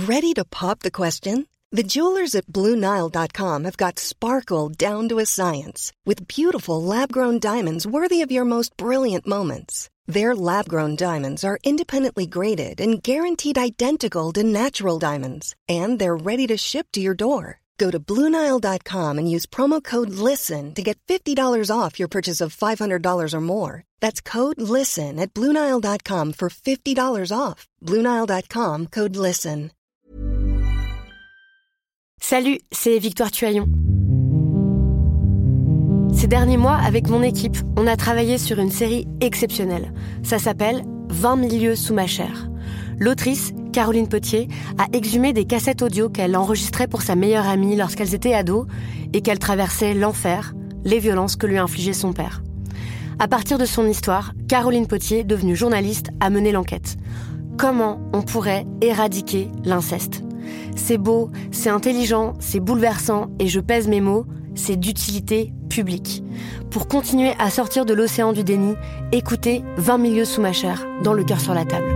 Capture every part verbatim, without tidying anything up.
Ready to pop the question? The jewelers at Blue Nile dot com have got sparkle down to a science with beautiful lab-grown diamonds worthy of your most brilliant moments. Their lab-grown diamonds are independently graded and guaranteed identical to natural diamonds, and they're ready to ship to your door. Go to Blue Nile dot com and use promo code LISTEN to get fifty dollars off your purchase of five hundred dollars or more. That's code LISTEN at Blue Nile dot com for fifty dollars off. Blue Nile dot com, code LISTEN. Salut, c'est Victoire Tuaillon. Ces derniers mois, avec mon équipe, on a travaillé sur une série exceptionnelle. Ça s'appelle « vingt milieux sous ma chair ». L'autrice, Caroline Potier, a exhumé des cassettes audio qu'elle enregistrait pour sa meilleure amie lorsqu'elles étaient ados et qu'elle traversait l'enfer, les violences que lui infligeait son père. À partir de son histoire, Caroline Potier, devenue journaliste, a mené l'enquête. Comment on pourrait éradiquer l'inceste ? C'est beau, c'est intelligent, c'est bouleversant et je pèse mes mots, c'est d'utilité publique. Pour continuer à sortir de l'océan du déni, écoutez vingt milieux sous ma chair, dans Le cœur sur la table.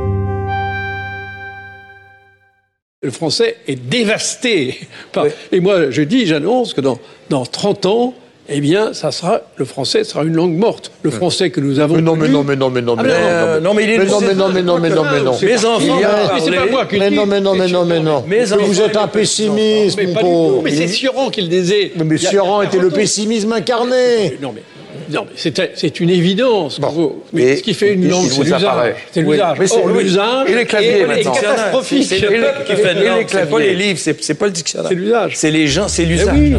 Le français est dévasté. Par... Oui. Et moi, je dis, j'annonce que dans, dans trente ans, eh bien, ça sera, le français sera une langue morte. Le français que nous avons. Mais non, mais non, mais non, mais non, mais non, non, mais il est. Mais non, mais non, mais non, mais non, mais non. Mes enfants, c'est pas moi qui le dis. Mais non, mais non, mais non, mais non. Vous êtes un pessimiste, mon pauvre. Mais c'est Sioran qui le disait. Mais Sioran était le pessimisme incarné. Non, mais. Non, mais c'est, c'est une évidence. Bon, mais mais ce qui fait une langue, c'est l'usage. C'est l'usage. Oui, Or, l'usage et les claviers est, maintenant. est catastrophique. C'est le peuple qui fait une langue. C'est pas les livres, c'est, c'est pas le dictionnaire. C'est l'usage. C'est les gens, c'est l'usage. Eh oui.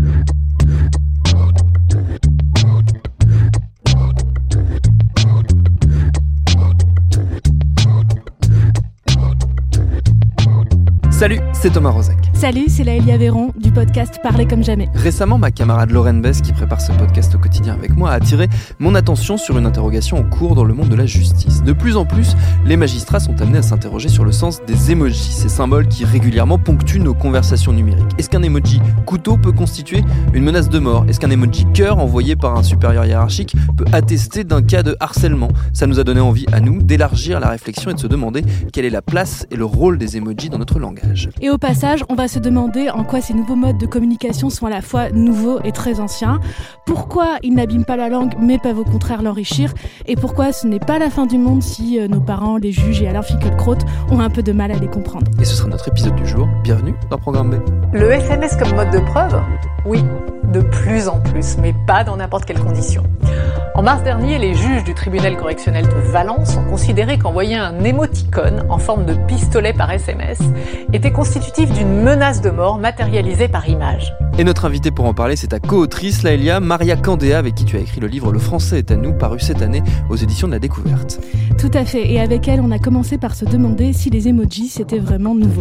Salut, c'est Thomas Rozek. Salut, c'est Laëlia Véron du podcast Parler comme jamais. Récemment, ma camarade Lorraine Bess, qui prépare ce podcast au quotidien avec moi, a attiré mon attention sur une interrogation en cours dans le monde de la justice. De plus en plus, les magistrats sont amenés à s'interroger sur le sens des emojis, ces symboles qui régulièrement ponctuent nos conversations numériques. Est-ce qu'un emoji couteau peut constituer une menace de mort ? Est-ce qu'un emoji cœur envoyé par un supérieur hiérarchique peut attester d'un cas de harcèlement ? Ça nous a donné envie à nous d'élargir la réflexion et de se demander quelle est la place et le rôle des emojis dans notre langage. Et au passage, on va se demander en quoi ces nouveaux modes de communication sont à la fois nouveaux et très anciens, pourquoi ils n'abîment pas la langue mais peuvent au contraire l'enrichir, et pourquoi ce n'est pas la fin du monde si nos parents, les juges et Alain Finkielkraut ont un peu de mal à les comprendre. Et ce sera notre épisode du jour. Bienvenue dans Programme B. Le S M S comme mode de preuve ? Oui, de plus en plus, mais pas dans n'importe quelles conditions. En mars dernier, les juges du tribunal correctionnel de Valence ont considéré qu'envoyer un émoticône en forme de pistolet par S M S était constitutif d'une menace de mort matérialisée par image. Et notre invitée pour en parler, c'est ta co-autrice, Laëlia, Maria Candéa, avec qui tu as écrit le livre Le français est à nous, paru cette année aux éditions de La Découverte. Tout à fait, et avec elle, on a commencé par se demander si les emojis, c'était vraiment nouveau.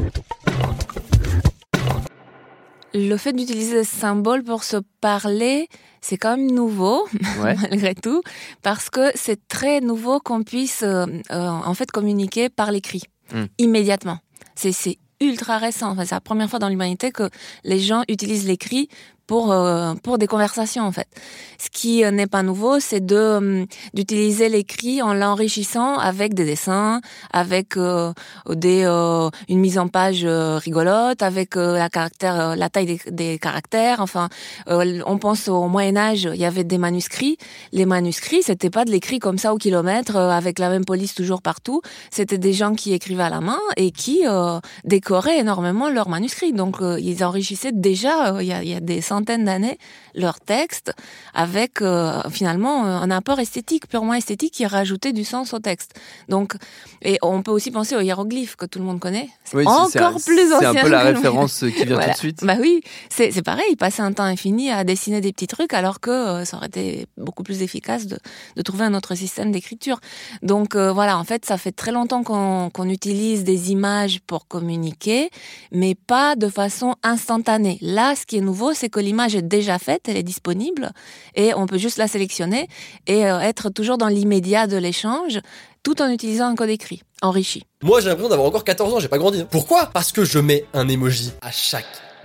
Le fait d'utiliser des symboles pour se parler, c'est quand même nouveau, ouais. malgré tout, parce que c'est très nouveau qu'on puisse euh, euh, en fait communiquer par l'écrit, mm. immédiatement. C'est, c'est ultra récent. Enfin, c'est la première fois dans l'humanité que les gens utilisent l'écrit pour euh, pour des conversations en fait. Ce qui euh, n'est pas nouveau, c'est de euh, d'utiliser l'écrit en l'enrichissant avec des dessins, avec euh, des euh, une mise en page euh, rigolote, avec euh, la caractère euh, la taille des, des caractères. Enfin, euh, on pense au Moyen Âge, il y avait des manuscrits. Les manuscrits, c'était pas de l'écrit comme ça au kilomètre euh, avec la même police toujours partout. C'était des gens qui écrivaient à la main et qui euh, décoraient énormément leurs manuscrits. Donc euh, ils enrichissaient déjà. Il euh, y a il y a des centaines d'années leur texte avec euh, finalement un apport esthétique, purement esthétique, qui rajoutait du sens au texte. Donc, et on peut aussi penser aux hiéroglyphes que tout le monde connaît. C'est oui, encore c'est, plus ancien. C'est un peu la référence qui vient voilà. tout de suite. Bah oui, c'est, c'est pareil. Ils passaient un temps infini à dessiner des petits trucs, alors que euh, ça aurait été beaucoup plus efficace de, de trouver un autre système d'écriture. Donc euh, voilà, en fait, ça fait très longtemps qu'on, qu'on utilise des images pour communiquer, mais pas de façon instantanée. Là, ce qui est nouveau, c'est que l'image est déjà faite, elle est disponible, et on peut juste la sélectionner et euh, être toujours dans l'immédiat de l'échange, tout en utilisant un code écrit enrichi. Moi, j'ai l'impression d'avoir encore quatorze ans, j'ai pas grandi. Pourquoi ? Parce que je mets un emoji à chaque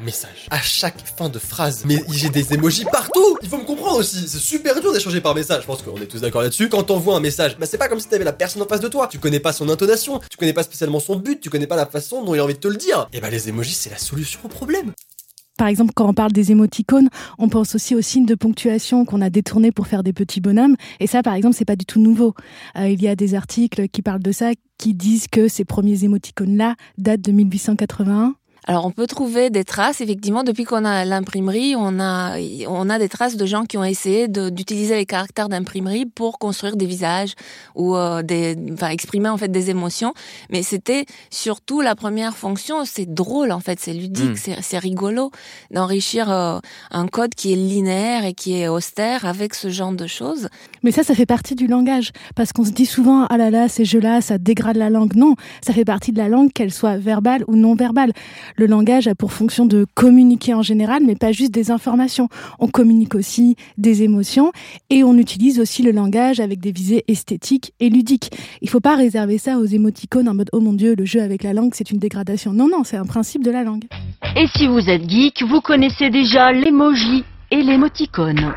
message. À chaque fin de phrase. Mais j'ai des emojis partout. Il faut me comprendre aussi. C'est super dur d'échanger par message. Je pense qu'on est tous d'accord là-dessus. Quand t'envoies un message, bah c'est pas comme si t'avais la personne en face de toi. Tu connais pas son intonation. Tu connais pas spécialement son but. Tu connais pas la façon dont il a envie de te le dire. Et bah les emojis, c'est la solution au problème. Par exemple, quand on parle des émoticônes, on pense aussi aux signes de ponctuation qu'on a détournés pour faire des petits bonhommes. Et ça, par exemple, c'est pas du tout nouveau. Euh, il y a des articles qui parlent de ça, qui disent que ces premiers émoticônes-là datent de mille huit cent quatre-vingt-un. Alors, on peut trouver des traces, effectivement, depuis qu'on a l'imprimerie, on a, on a des traces de gens qui ont essayé de, d'utiliser les caractères d'imprimerie pour construire des visages ou euh, des, enfin, exprimer en fait des émotions. Mais c'était surtout la première fonction, c'est drôle en fait, c'est ludique, mmh. c'est, c'est rigolo d'enrichir euh, un code qui est linéaire et qui est austère avec ce genre de choses. Mais ça, ça fait partie du langage, parce qu'on se dit souvent, ah là là, ces jeux-là, ça dégrade la langue. Non, ça fait partie de la langue, qu'elle soit verbale ou non verbale. Le langage a pour fonction de communiquer en général, mais pas juste des informations. On communique aussi des émotions et on utilise aussi le langage avec des visées esthétiques et ludiques. Il ne faut pas réserver ça aux émoticônes en mode « Oh mon Dieu, le jeu avec la langue, c'est une dégradation ». Non, non, c'est un principe de la langue. Et si vous êtes geek, vous connaissez déjà l'emoji et l'émoticône.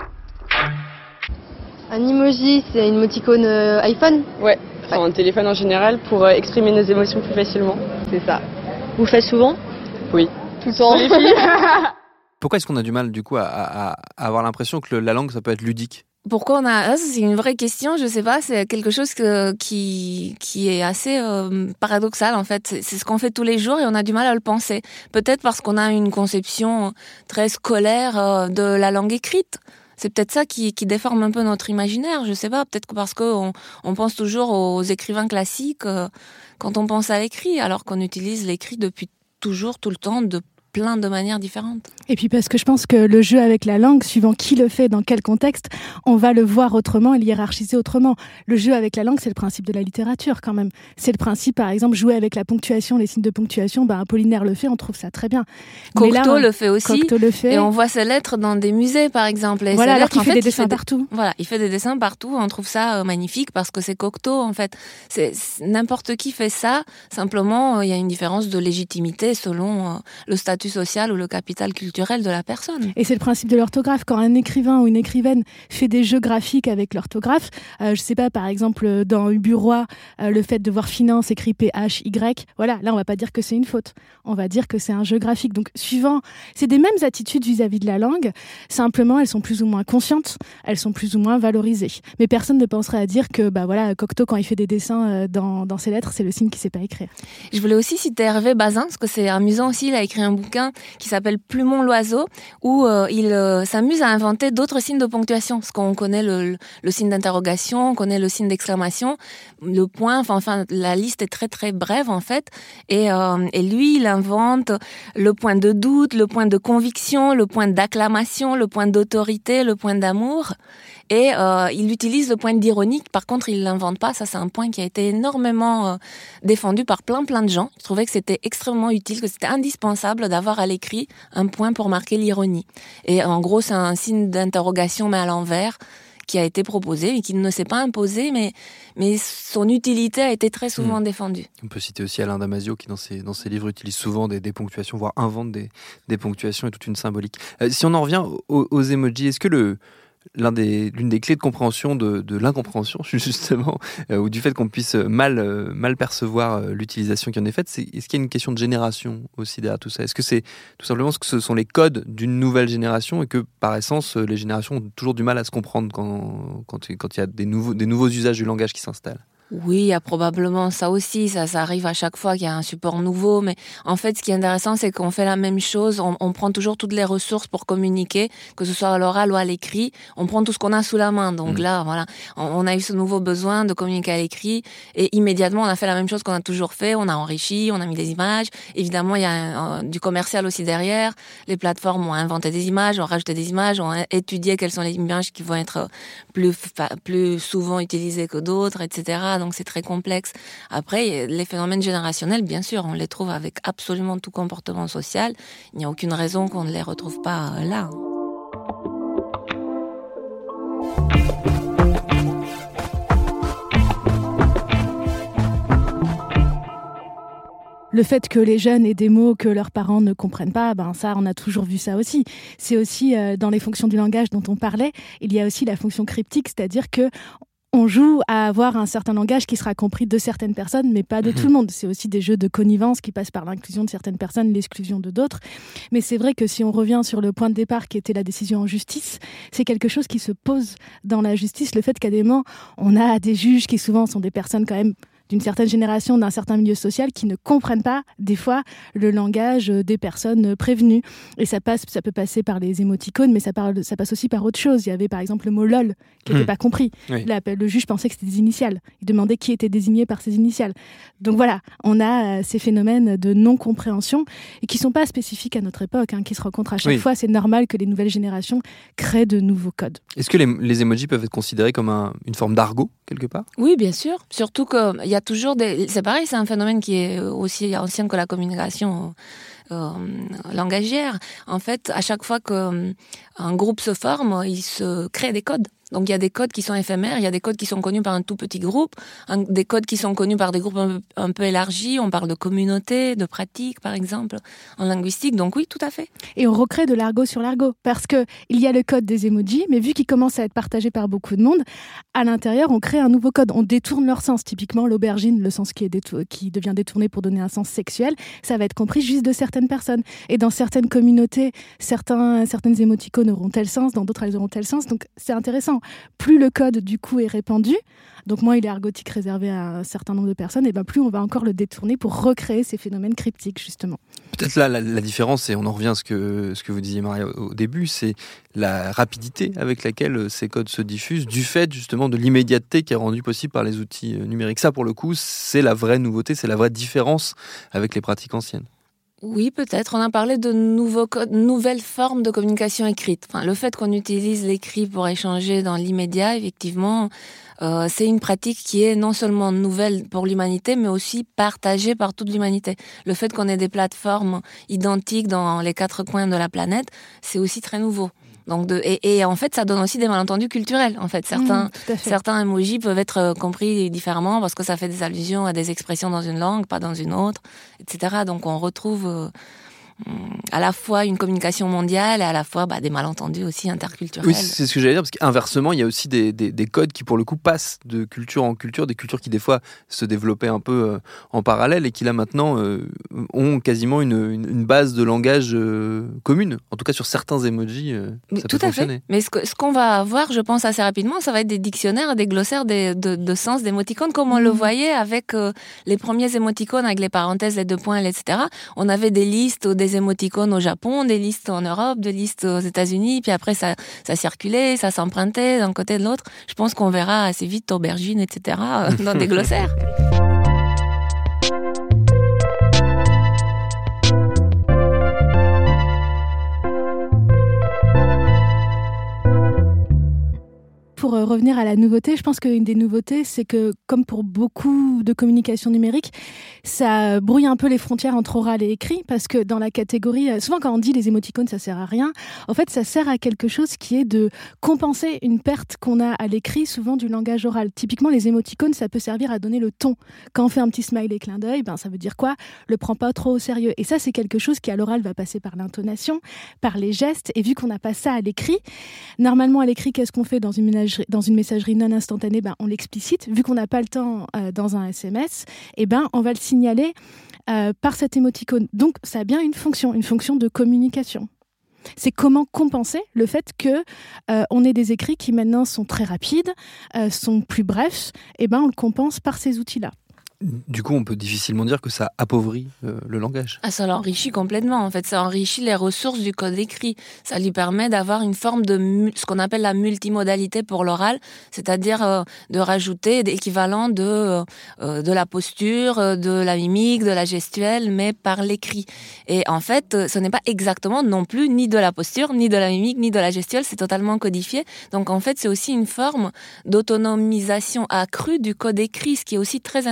Un emoji, c'est une émoticône euh, iPhone ? Ouais, enfin ouais. Un téléphone en général pour euh, exprimer nos émotions plus facilement. C'est ça. Vous le faites souvent ? Oui. Tout le temps, les filles. Pourquoi est-ce qu'on a du mal, du coup, à, à, à avoir l'impression que le, la langue, ça peut être ludique ? Pourquoi on a... C'est une vraie question, je sais pas, c'est quelque chose que, qui, qui est assez euh, paradoxal, en fait. C'est, c'est ce qu'on fait tous les jours et on a du mal à le penser. Peut-être parce qu'on a une conception très scolaire euh, de la langue écrite. C'est peut-être ça qui, qui déforme un peu notre imaginaire, je sais pas, peut-être que parce qu'on on pense toujours aux écrivains classiques euh, quand on pense à l'écrit, alors qu'on utilise l'écrit depuis toujours, tout le temps, de plein de manières différentes. Et puis parce que je pense que le jeu avec la langue, suivant qui le fait, dans quel contexte, on va le voir autrement et le hiérarchiser autrement. Le jeu avec la langue, c'est le principe de la littérature quand même. C'est le principe, par exemple, jouer avec la ponctuation, les signes de ponctuation, ben, Apollinaire le fait, on trouve ça très bien. Cocteau là, le fait aussi, Cocteau le fait. Et on voit ses lettres dans des musées, par exemple. Et voilà, alors qu'il en fait, fait, des dessins fait partout. Des, voilà, il fait des dessins partout, on trouve ça euh, magnifique parce que c'est Cocteau, en fait. C'est, c'est, n'importe qui fait ça, simplement, il euh, y a une différence de légitimité selon euh, le statut social ou le capital culturel de la personne. Et c'est le principe de l'orthographe. Quand un écrivain ou une écrivaine fait des jeux graphiques avec l'orthographe, euh, je sais pas, par exemple, dans Uburoy, euh, le fait de voir finance écrit P H Y, voilà, là, on va pas dire que c'est une faute. On va dire que c'est un jeu graphique. Donc, suivant, c'est des mêmes attitudes vis-à-vis de la langue, simplement, elles sont plus ou moins conscientes, elles sont plus ou moins valorisées. Mais personne ne penserait à dire que, bah voilà, Cocteau, quand il fait des dessins euh, dans, dans ses lettres, c'est le signe qu'il sait pas écrire. Je voulais aussi citer Hervé Bazin, parce que c'est amusant aussi, il a écrit un bouquin qui s'appelle Plumon l'oiseau, où euh, il euh, s'amuse à inventer d'autres signes de ponctuation, parce qu'on connaît le, le, le signe d'interrogation, on connaît le signe d'exclamation, le point, enfin, enfin la liste est très très brève en fait, et, euh, et lui il invente le point de doute, le point de conviction, le point d'acclamation, le point d'autorité, le point d'amour, et euh, il utilise le point d'ironie. Par contre, il l'invente pas, ça c'est un point qui a été énormément euh, défendu par plein plein de gens. Je trouvais que c'était extrêmement utile, que c'était indispensable d'avoir à l'écrit un point pour marquer l'ironie. Et en gros, c'est un signe d'interrogation mais à l'envers qui a été proposé et qui ne s'est pas imposé, mais, mais son utilité a été très souvent mmh. défendue. On peut citer aussi Alain Damasio qui, dans ses, dans ses livres, utilise souvent des, des ponctuations, voire invente des, des ponctuations et toute une symbolique. Euh, si on en revient aux, aux emojis, est-ce que le... L'un des, l'une des clés de compréhension de, de l'incompréhension, justement, euh, ou du fait qu'on puisse mal, euh, mal percevoir euh, l'utilisation qui en est faite, c'est, est-ce qu'il y a une question de génération aussi derrière tout ça ? Est-ce que c'est tout simplement ce que ce sont les codes d'une nouvelle génération et que, par essence, les générations ont toujours du mal à se comprendre quand, quand, quand il y a des nouveaux, des nouveaux usages du langage qui s'installent ? Oui, il y a probablement ça aussi, ça, ça arrive à chaque fois qu'il y a un support nouveau, mais en fait, ce qui est intéressant, c'est qu'on fait la même chose, on, on prend toujours toutes les ressources pour communiquer, que ce soit à l'oral ou à l'écrit, on prend tout ce qu'on a sous la main, donc mmh. là, voilà, on, on a eu ce nouveau besoin de communiquer à l'écrit, et immédiatement, on a fait la même chose qu'on a toujours fait, on a enrichi, on a mis des images, évidemment, il y a un, du commercial aussi derrière, les plateformes ont inventé des images, ont rajouté des images, ont étudié quelles sont les images qui vont être plus, plus souvent utilisées que d'autres, et cetera, donc c'est très complexe. Après, les phénomènes générationnels, bien sûr, on les trouve avec absolument tout comportement social. Il n'y a aucune raison qu'on ne les retrouve pas là. Le fait que les jeunes aient des mots que leurs parents ne comprennent pas, ben ça, on a toujours vu ça aussi. C'est aussi euh, dans les fonctions du langage dont on parlait, il y a aussi la fonction cryptique, c'est-à-dire que on joue à avoir un certain langage qui sera compris de certaines personnes, mais pas de tout le monde. C'est aussi des jeux de connivence qui passent par l'inclusion de certaines personnes, l'exclusion de d'autres. Mais c'est vrai que si on revient sur le point de départ qui était la décision en justice, c'est quelque chose qui se pose dans la justice. Le fait qu'à des moments, on a des juges qui souvent sont des personnes quand même d'une certaine génération, d'un certain milieu social, qui ne comprennent pas, des fois, le langage des personnes prévenues. Et ça passe, ça peut passer par les émoticônes, mais ça, parle, ça passe aussi par autre chose. Il y avait par exemple le mot LOL, qui n'était mmh. pas compris. Oui. Là, le juge pensait que c'était des initiales. Il demandait qui était désigné par ces initiales. Donc voilà, on a euh, ces phénomènes de non-compréhension, et qui ne sont pas spécifiques à notre époque, hein, qui se rencontrent à chaque oui. fois. C'est normal que les nouvelles générations créent de nouveaux codes. Est-ce que les, les emojis peuvent être considérés comme un, une forme d'argot, quelque part ? Oui, bien sûr. Surtout qu'il y a toujours des... C'est pareil, c'est un phénomène qui est aussi ancien que la communication euh, langagière. En fait, à chaque fois qu'un groupe se forme, il se crée des codes. Donc il y a des codes qui sont éphémères, il y a des codes qui sont connus par un tout petit groupe, un, des codes qui sont connus par des groupes un, un peu élargis. On parle de communauté, de pratique, par exemple, en linguistique. Donc oui, tout à fait. Et on recrée de l'argot sur l'argot, parce que il y a le code des emojis, mais vu qu'il commence à être partagé par beaucoup de monde, à l'intérieur, on crée un nouveau code. On détourne leur sens. Typiquement, l'aubergine, le sens qui, est détour- qui devient détourné pour donner un sens sexuel, ça va être compris juste de certaines personnes. Et dans certaines communautés, certains, certaines émoticônes auront tel sens, dans d'autres, elles auront tel sens. Donc c'est intéressant. Plus le code, du coup, est répandu, donc moins il est argotique réservé à un certain nombre de personnes, et ben plus on va encore le détourner pour recréer ces phénomènes cryptiques, justement. Peut-être là, la, la différence, et on en revient à ce que, ce que vous disiez, Maria, au début, c'est la rapidité avec laquelle ces codes se diffusent, du fait, justement, de l'immédiateté qui est rendue possible par les outils numériques. Ça, pour le coup, c'est la vraie nouveauté, c'est la vraie différence avec les pratiques anciennes. Oui, peut-être. On a parlé de nouveaux codes, nouvelles formes de communication écrite. Enfin, le fait qu'on utilise l'écrit pour échanger dans l'immédiat, effectivement, euh, c'est une pratique qui est non seulement nouvelle pour l'humanité, mais aussi partagée par toute l'humanité. Le fait qu'on ait des plateformes identiques dans les quatre coins de la planète, c'est aussi très nouveau. Donc de, et, et en fait, ça donne aussi des malentendus culturels. En fait, certains, mmh, fait. certains emojis peuvent être compris différemment parce que ça fait des allusions à des expressions dans une langue, pas dans une autre, et cetera. Donc on retrouve euh, à la fois une communication mondiale et à la fois bah, des malentendus aussi interculturels. Oui, c'est ce que j'allais dire, parce qu'inversement, il y a aussi des, des, des codes qui, pour le coup, passent de culture en culture, des cultures qui, des fois, se développaient un peu euh, en parallèle et qui, là, maintenant, euh, ont quasiment une, une, une base de langage euh, commune. En tout cas, sur certains emojis, euh, ça tout peut à fonctionner. Fait. Mais ce, que, ce qu'on va avoir, je pense, assez rapidement, ça va être des dictionnaires, des glossaires des, de, de sens d'émoticônes, comme on mmh. le voyait avec euh, les premiers émoticônes, avec les parenthèses, les deux points, et cetera. On avait des listes des émoticônes au Japon, des listes en Europe, des listes aux États-Unis, puis après ça, ça circulait, ça s'empruntait d'un côté de l'autre. Je pense qu'on verra assez vite aubergine, et cetera dans des glossaires. Pour revenir à la nouveauté, je pense qu'une des nouveautés, c'est que, comme pour beaucoup de communication numérique, ça brouille un peu les frontières entre oral et écrit, parce que dans la catégorie, souvent quand on dit les émoticônes, ça sert à rien, en fait, ça sert à quelque chose qui est de compenser une perte qu'on a à l'écrit, souvent du langage oral. Typiquement, les émoticônes, ça peut servir à donner le ton. Quand on fait un petit smiley clin d'œil, ben, ça veut dire quoi ? Le prends pas trop au sérieux. Et ça, c'est quelque chose qui, à l'oral, va passer par l'intonation, par les gestes, et vu qu'on n'a pas ça à l'écrit, normalement, à l'écrit, qu'est-ce qu'on fait dans une ménagerie dans une messagerie non instantanée, ben, on l'explicite. Vu qu'on n'a pas le temps euh, dans un S M S, eh ben, on va le signaler euh, par cet émoticône. Donc, ça a bien une fonction, une fonction de communication. C'est comment compenser le fait que euh, on ait des écrits qui maintenant sont très rapides, euh, sont plus brefs, eh ben, on le compense par ces outils-là. Du coup, on peut difficilement dire que ça appauvrit euh, le langage. Ah, ça l'enrichit complètement. En fait, ça enrichit les ressources du code écrit. Ça lui permet d'avoir une forme de mu- ce qu'on appelle la multimodalité pour l'oral, c'est-à-dire euh, de rajouter l'équivalent de euh, de la posture, de la mimique, de la gestuelle, mais par l'écrit. Et en fait, ce n'est pas exactement non plus ni de la posture, ni de la mimique, ni de la gestuelle. C'est totalement codifié. Donc, en fait, c'est aussi une forme d'autonomisation accrue du code écrit, ce qui est aussi très intéressant.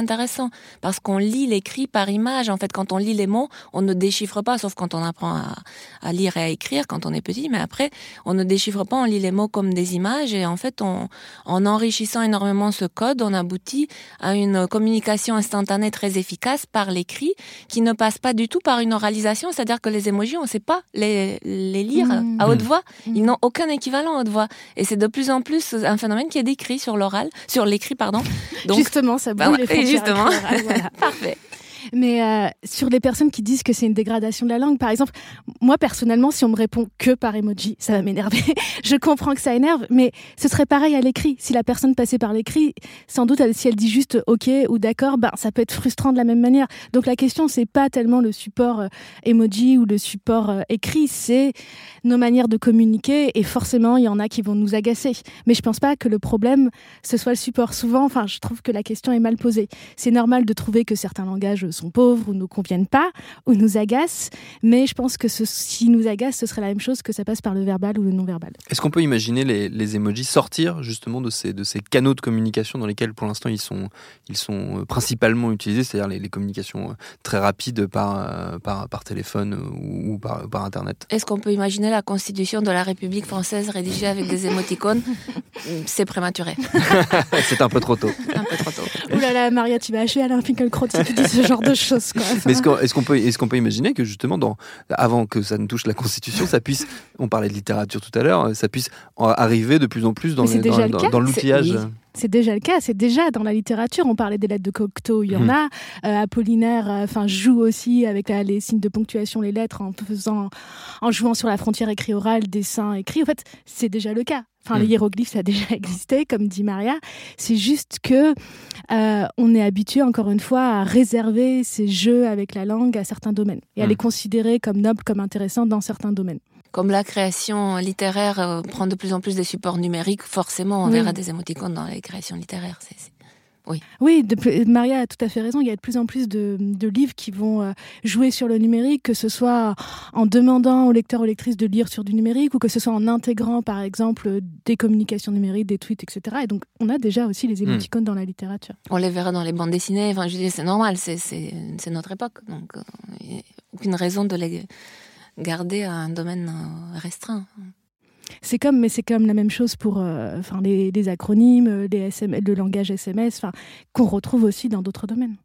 intéressant parce qu'on lit l'écrit par image. En fait, quand on lit les mots, on ne déchiffre pas, sauf quand on apprend à, à lire et à écrire quand on est petit. Mais après, on ne déchiffre pas, on lit les mots comme des images. Et en fait, on, en enrichissant énormément ce code, on aboutit à une communication instantanée très efficace par l'écrit qui ne passe pas du tout par une oralisation. C'est-à-dire que les émojis, on ne sait pas les, les lire mmh. à haute voix. Mmh. Ils n'ont aucun équivalent à haute voix. Et c'est de plus en plus un phénomène qui est décrit sur l'oral, sur l'écrit, pardon. Donc, justement, ça bouge les frontières. Justement, voilà. Parfait. Mais euh, sur les personnes qui disent que c'est une dégradation de la langue, par exemple, moi personnellement, si on me répond que par emoji, ça va m'énerver. Je comprends que ça énerve, mais ce serait pareil à l'écrit. Si la personne passait par l'écrit, sans doute, si elle dit juste OK ou d'accord, ben ça peut être frustrant de la même manière. Donc la question, c'est pas tellement le support euh, emoji ou le support euh, écrit, c'est nos manières de communiquer. Et forcément, il y en a qui vont nous agacer. Mais je pense pas que le problème ce soit le support. Souvent, enfin, je trouve que la question est mal posée. C'est normal de trouver que certains langages sont pauvres ou ne conviennent pas ou nous agacent, mais je pense que ce, si nous agacent, ce serait la même chose que ça passe par le verbal ou le non-verbal. Est-ce qu'on peut imaginer les, les emojis sortir justement de ces, de ces canaux de communication dans lesquels pour l'instant ils sont, ils sont principalement utilisés, c'est-à-dire les, les communications très rapides par, par, par téléphone ou, ou par, par Internet? Est-ce qu'on peut imaginer la constitution de la République française rédigée avec des émoticônes? C'est prématuré. C'est un peu trop tôt. Un peu trop tôt. Ouh là là, Maria, tu vas achever Alain Finkielkraut si tu dis ce genre de choses, quoi. Mais est-ce qu'on, est-ce qu'on peut, est-ce qu'on peut imaginer que justement, dans, avant que ça ne touche la Constitution, ça puisse, on parlait de littérature tout à l'heure, ça puisse arriver de plus en plus dans, les, dans, dans, dans l'outillage. C'est, oui. C'est déjà le cas, c'est déjà dans la littérature. On parlait des lettres de Cocteau, il y en mmh. a. Euh, Apollinaire, enfin, euh, joue aussi avec la, les signes de ponctuation, les lettres, en faisant, en jouant sur la frontière écrit-oral, dessin, écrit. En fait, c'est déjà le cas. Enfin, mmh. les hiéroglyphes, ça a déjà existé, comme dit Maria. C'est juste que euh, on est habitué, encore une fois, à réserver ces jeux avec la langue à certains domaines et mmh. à les considérer comme nobles, comme intéressants dans certains domaines. Comme la création littéraire euh, prend de plus en plus des supports numériques, forcément, on oui. verra des émoticônes dans les créations littéraires. C'est, c'est... Oui, oui de, Maria a tout à fait raison. Il y a de plus en plus de, de livres qui vont euh, jouer sur le numérique, que ce soit en demandant aux lecteurs ou lectrices de lire sur du numérique ou que ce soit en intégrant, par exemple, des communications numériques, des tweets, et cetera. Et donc, on a déjà aussi les émoticônes mmh. dans la littérature. On les verra dans les bandes dessinées. Enfin, je dis, c'est normal, c'est, c'est, c'est notre époque. Donc, il n'y a aucune raison de les garder à un domaine restreint. C'est comme, mais c'est comme la même chose pour euh, enfin, les, les acronymes, les S M S, le langage S M S, enfin, qu'on retrouve aussi dans d'autres domaines.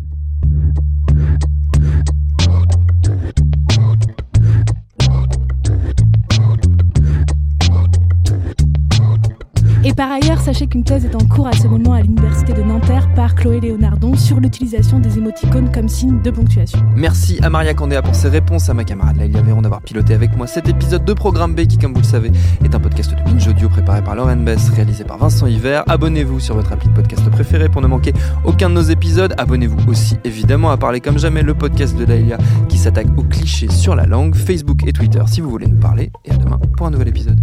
Et par ailleurs, sachez qu'une thèse est en cours à ce moment à l'université de Nanterre par Chloé Léonardon sur l'utilisation des émoticônes comme signe de ponctuation. Merci à Maria Candéa pour ses réponses, à ma camarade Laïlia Véron d'avoir piloté avec moi cet épisode de Programme B qui, comme vous le savez, est un podcast de Binge Audio préparé par Lauren Bess, réalisé par Vincent Hiver. Abonnez-vous sur votre appli de podcast préféré pour ne manquer aucun de nos épisodes. Abonnez-vous aussi évidemment à Parler comme jamais, le podcast de Laïlia qui s'attaque aux clichés sur la langue, Facebook et Twitter si vous voulez nous parler. Et à demain pour un nouvel épisode.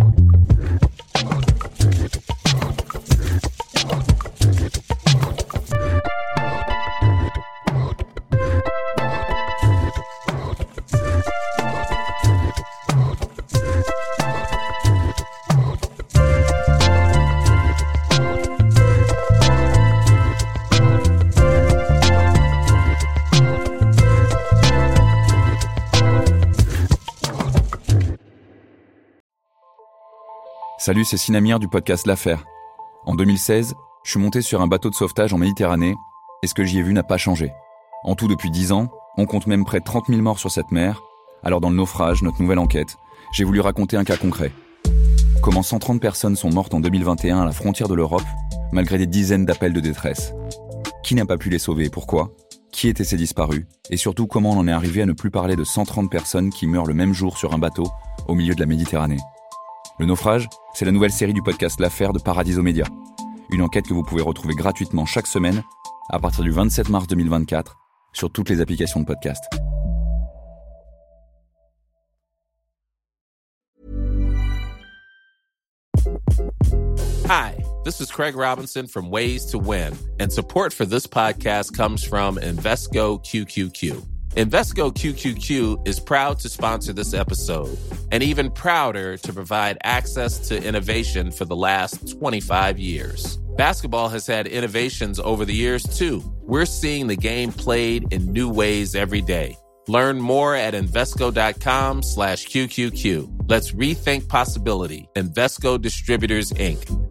Salut, c'est Sinamir du podcast L'Affaire. En deux mille seize, je suis monté sur un bateau de sauvetage en Méditerranée et ce que j'y ai vu n'a pas changé. En tout, depuis dix ans, on compte même près de trente mille morts sur cette mer. Alors dans le naufrage, notre nouvelle enquête, j'ai voulu raconter un cas concret. Comment cent trente personnes sont mortes en deux mille vingt et un à la frontière de l'Europe, malgré des dizaines d'appels de détresse. Qui n'a pas pu les sauver et pourquoi ? Qui étaient ces disparus ? Et surtout, comment on en est arrivé à ne plus parler de cent trente personnes qui meurent le même jour sur un bateau, au milieu de la Méditerranée ? Le naufrage, c'est la nouvelle série du podcast L'Affaire de Paradiso Media. Une enquête que vous pouvez retrouver gratuitement chaque semaine, à partir du vingt-sept mars deux mille vingt-quatre, sur toutes les applications de podcast. Hi, this is Craig Robinson from Ways to Win, and support for this podcast comes from Invesco Q Q Q. Invesco Q Q Q is proud to sponsor this episode, and even prouder to provide access to innovation for the last twenty-five years. Basketball has had innovations over the years, too. We're seeing the game played in new ways every day. Learn more at Invesco.com slash QQQ. Let's rethink possibility. Invesco Distributors, Incorporated.